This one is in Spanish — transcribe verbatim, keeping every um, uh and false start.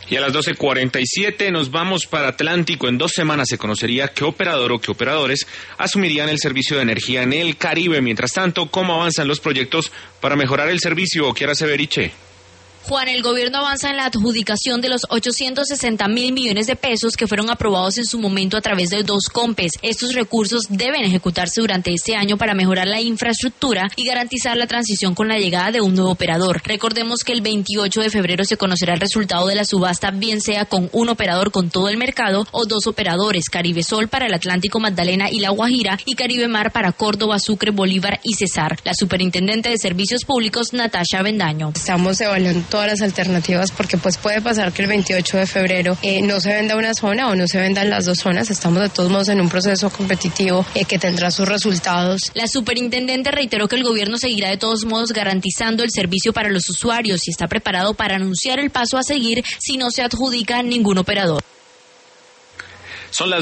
Y a las doce cuarenta y siete nos vamos para Atlántico. En dos semanas se conocería qué operador o qué operadores asumirían el servicio de energía en el Caribe. Mientras tanto, ¿cómo avanzan los proyectos para mejorar el servicio? Kiara Severiche. Juan, el gobierno avanza en la adjudicación de los ochocientos sesenta mil millones de pesos que fueron aprobados en su momento a través de dos COMPES. Estos recursos deben ejecutarse durante este año para mejorar la infraestructura y garantizar la transición con la llegada de un nuevo operador. Recordemos que el veintiocho de febrero se conocerá el resultado de la subasta, bien sea con un operador con todo el mercado o dos operadores, Caribe Sol para el Atlántico, Magdalena y La Guajira y Caribe Mar para Córdoba, Sucre, Bolívar y Cesar. La superintendente de Servicios Públicos, Natasha Bendaño. Estamos evaluando todas las alternativas porque pues puede pasar que el veintiocho de febrero eh, no se venda una zona o no se vendan las dos zonas. Estamos de todos modos en un proceso competitivo eh, que tendrá sus resultados. La superintendente reiteró que el gobierno seguirá de todos modos garantizando el servicio para los usuarios y está preparado para anunciar el paso a seguir si no se adjudica ningún operador. Son las